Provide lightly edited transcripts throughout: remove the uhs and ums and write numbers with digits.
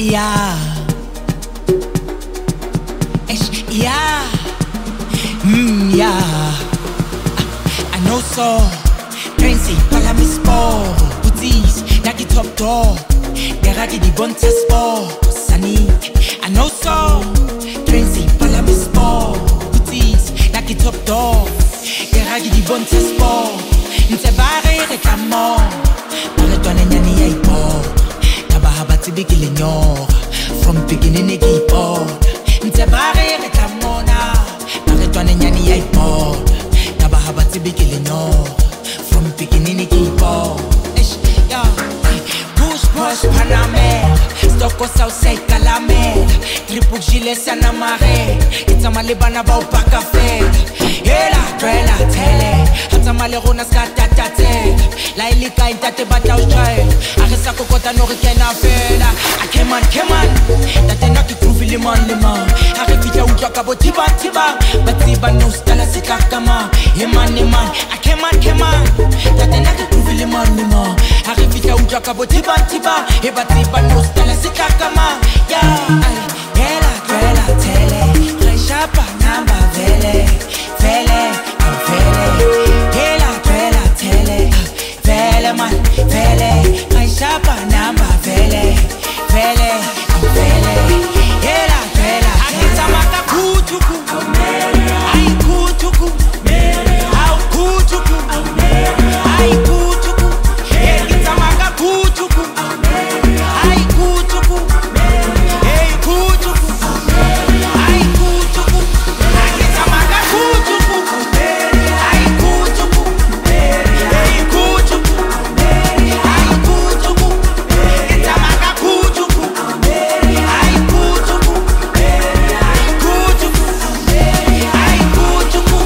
Yeah. Yeah. Yeah. I know so. Prince, pala mi sport. Booties, naki top dog. Deragi di bonta sport. Sanic. I know so. Prince, pala mi sport. Booties, naki top dog. Deragi di bonta sport. Nse bare reclamo. Mare twane nyani ya ipo. Tabahaba tibikile nyor. From beginning they keep on. Nse bare reclamo na. Mare twane nyani ya ipo. Tabahaba tibikile nyor. From beginning they keep on. Push Panamera. Stoko Southside Calamera. Tripuk gilet sana mare. Itamale bana ba upaka fed. Hela twela tele. Hatamale rona skata tate. La ilika intate bata ushay. Arisa kokota no rikena fela. Came on. Tate na kikufi liman. Arifija ujaka bo tiba. Batiba no stala sitakama. Eman. I came on. Tate na kikufi liman. Arifija ujaka bo tiba. Ebatiba no stala sitakama. Yeah. Twela tele. Reshapa namba vele. Twela tele. Vele man. Reshapa namba vele. Twela. Akitamaka kutuku. Ai kutuku. Au kutuku. Ai kutuku. Akitamaka kutuku. Ai kutuku. Ei kutuku. Ai kutuku. Akitamaka kutuku. Ai kutuku. Ei kutuku. Ai kutuku. Akitamaka kutuku. Ai kutuku. Ai kutuku.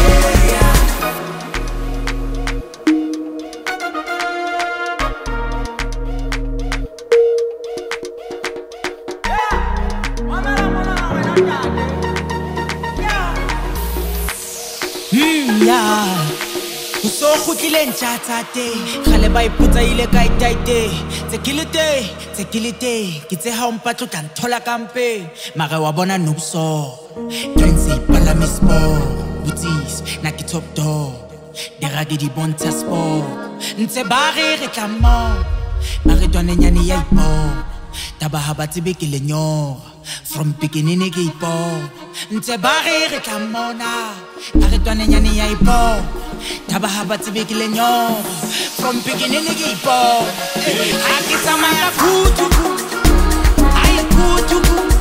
Yeah. Uso khutile ntjhatsate gale ba iputsa ile ka itaite tsekilite ke tse ha umpatlo ka nthola kampe mare wa bona nobso Prince pala mi sport booties na ki top dog deragi di bonta sport ntse bare reclamo mare twane nyane ya ipo taba ha ba tsebe ke lenyor from beginning ke ipo ntse bare reclamo na mare twane nyane ya ipo taba ha ba tsebe ke lenyor from beginning ke ipo akitamaka kutuku ai kutuku